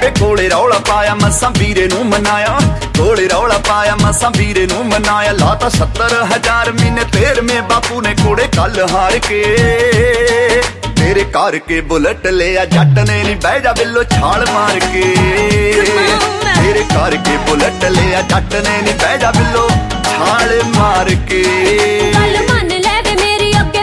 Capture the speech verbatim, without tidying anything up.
ਵੇ ਕੋਲੇ ਰੌਲਾ ਪਾਇਆ ਮਸਾਂ ਵੀਰੇ ਨੂੰ ਮਨਾਇਆ, ਕੋਲੇ ਰੌਲਾ ਪਾਇਆ ਮਸਾਂ ਵੀਰੇ ਨੂੰ ਮਨਾਇਆ। ਲਾਤਾ ਸੱਤਰ ਹਜ਼ਾਰ ਮਹੀਨੇ ਤੇਰਵੇਂ ਬਾਪੂ ਨੇ ਕੋੜੇ ਕੱਲ ਹਾਰ ਕੇ, ਤੇਰੇ ਕਰਕੇ ਬੁਲਟ ਲਿਆ ਜੱਟ ਨੇ ਨੀ ਬਹਿ ਜਾ ਬਿੱਲੋ ਛਾਲ ਮਾਰ ਕੇ, ਤੇਰੇ ਕਰਕੇ ਬੁਲਟ ਲਿਆ ਜੱਟ ਨੇ ਨੀ ਬਹਿ ਜਾ ਬਿੱਲੋ ਛਾਲ ਮਾਰ ਕੇ।